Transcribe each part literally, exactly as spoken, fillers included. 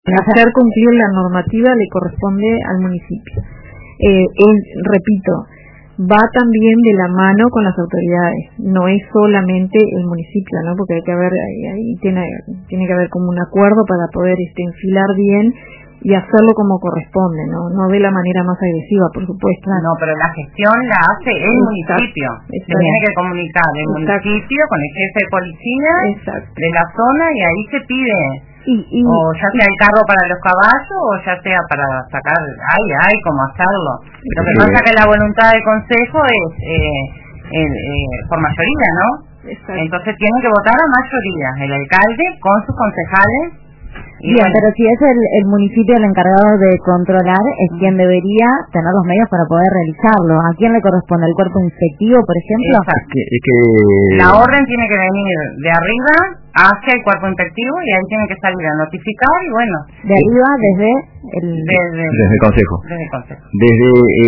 Hacer cumplir la normativa le corresponde al municipio. Eh, él, repito, va también de la mano con las autoridades, no es solamente el municipio, ¿no? Porque hay que haber, ahí, ahí tiene, tiene que haber como un acuerdo para poder este, enfilar bien y hacerlo como corresponde, ¿no? No de la manera más agresiva, por supuesto. No, pero la gestión la hace el Exacto. municipio. Se tiene que comunicar el Exacto. municipio con el jefe de policía Exacto. de la zona y ahí se pide. Y, y, o ya sea el carro para los caballos o ya sea para sacar, ay, ay, cómo hacerlo. Lo que pasa es que la voluntad del consejo es eh, eh, eh, por mayoría, ¿no? Exacto. Entonces tienen que votar a mayoría, el alcalde con sus concejales. Bien, bueno. Pero si es el, el municipio el encargado de controlar, es mm. quien debería tener los medios para poder realizarlo. ¿A quién le corresponde? ¿El cuerpo inspectivo, por ejemplo? Exacto. Es que, es que... La orden tiene que venir de arriba hacia el cuerpo inspectivo y ahí tienen que salir a notificar y bueno. ¿De arriba desde el...? Desde, desde el consejo. Desde el consejo. Desde,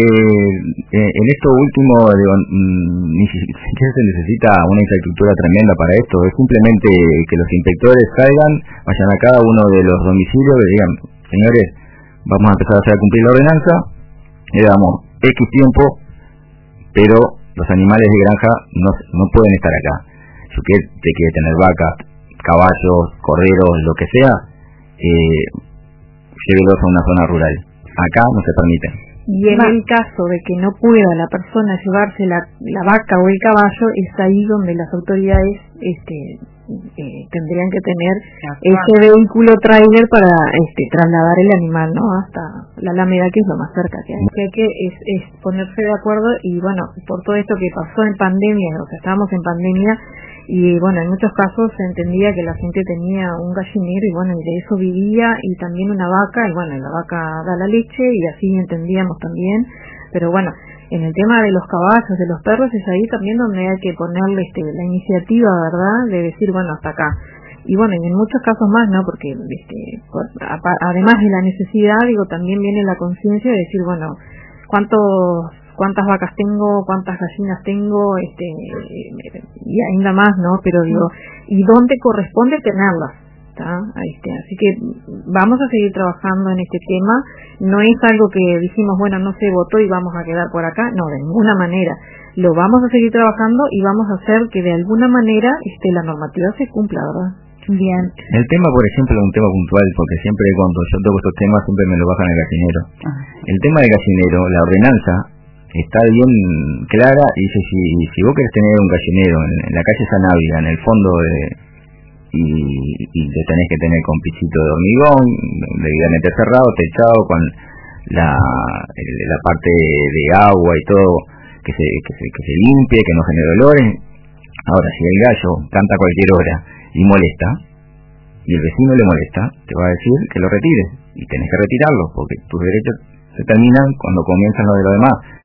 eh, en esto último, digo, ni siquiera se necesita una infraestructura tremenda para esto, es simplemente que los inspectores salgan, vayan a cada uno de los domicilios y digan, señores, vamos a empezar a hacer cumplir la ordenanza, le damos X tiempo, pero los animales de granja no, no pueden estar acá. Si usted quiere tener vacas, caballos, corderos, lo que sea, eh, llévelos a una zona rural. Acá no se permite. Y en el caso de que no pueda la persona llevarse la, la vaca o el caballo, es ahí donde las autoridades este, eh, tendrían que tener ese vehículo tráiler para este, trasladar el animal, ¿no? Hasta la Alameda, que es lo más cerca que hay. Que hay que es, es ponerse de acuerdo y bueno, por todo esto que pasó en pandemia, o sea, estábamos en pandemia, y bueno, en muchos casos se entendía que la gente tenía un gallinero y bueno, y de eso vivía, y también una vaca, y bueno, la vaca da la leche y así entendíamos también, pero bueno, en el tema de los caballos, de los perros, es ahí también donde hay que ponerle este, la iniciativa, ¿verdad?, de decir, bueno, hasta acá. Y bueno, y en muchos casos más, ¿no?, porque este, por, a, además de la necesidad, digo, también viene la conciencia de decir, bueno, cuántos cuántas vacas tengo, cuántas gallinas tengo, este y ainda más, ¿no? Pero digo, ¿y dónde corresponde tenerlas? ¿Tá? Este, así que vamos a seguir trabajando en este tema. No es algo que dijimos, bueno, no se votó y vamos a quedar por acá. No, de ninguna manera. Lo vamos a seguir trabajando y vamos a hacer que de alguna manera este, la normativa se cumpla, ¿verdad? Bien. El tema, por ejemplo, es un tema puntual, porque siempre cuando yo toco estos temas siempre me lo bajan el gallinero. Ah. El tema del gallinero, la ordenanza está bien clara y dice, si, si vos querés tener un gallinero en, en la calle San Ávila, en el fondo de, y, y te tenés que tener con pichito de hormigón, debidamente cerrado, techado, con la, la parte de agua y todo, que se, que se, que se limpie, que no genere olores. Ahora, si el gallo canta a cualquier hora y molesta, y el vecino le molesta, te va a decir que lo retires, y tenés que retirarlo, porque tus derechos se terminan cuando comienzan los de los demás.